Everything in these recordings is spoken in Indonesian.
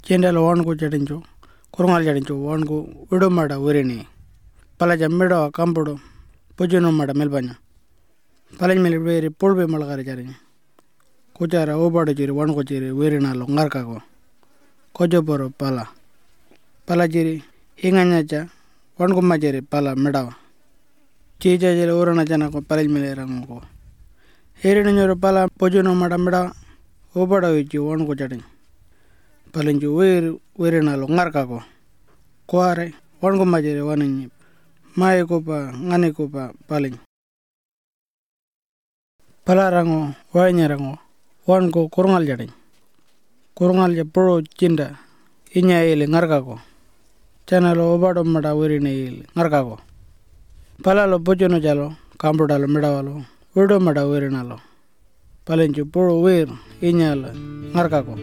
Cendalo wanku chadinchu kurungal chadinchu wanku vidu mada urini palaja mido kampudu pujunu mada melbanya palaj meli veri pulbe malagari charinya kuchara ubadu chiri wanku chiri virinalo ngarkako kojoporo pala chiri hinganyacha wanku majiri pala midawa chicha chiri urana chanako palaj meli ranguko hirinu nyuru pala pujunu mada midawa ubadu ichi wanku chadinchu palinju virinalo ngarkako kuare wanku majiri waninyi mai kupa ngani kupa palin palarango wainyarango wanku kurungal jading kurungal ja puro cinda inya ili ngarkako chanalo ubadu mada virini ili ngarkako palalo pujunu jalo kampudalo midawalo vidu mada virinalo palinju puro inyala ngarkako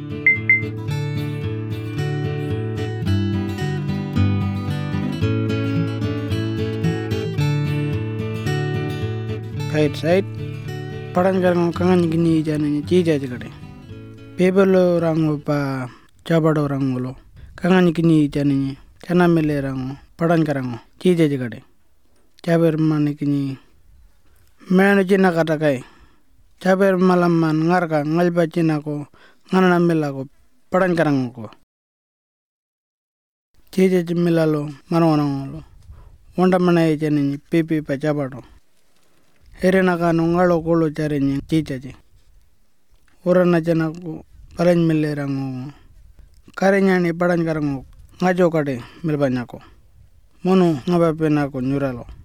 side padan karango kangan gini jananya cica jikade pebelo rango pa cabado rangulo kangan gini jananya cana mele rango padan karango cica jikade caber mani kini menu cina kata kai caber malaman ngarka ngalba cina ko ngana mela ko padan karango ko cica milalo marwanangolo wanda mana jananya pepe pa cabado Herenakano ngalo kolo carinya cicaci. Urana janaku palaj melerango. Karinya ni padan karango ngajo kade melbanyako. Mono ngabapenako nyuralo.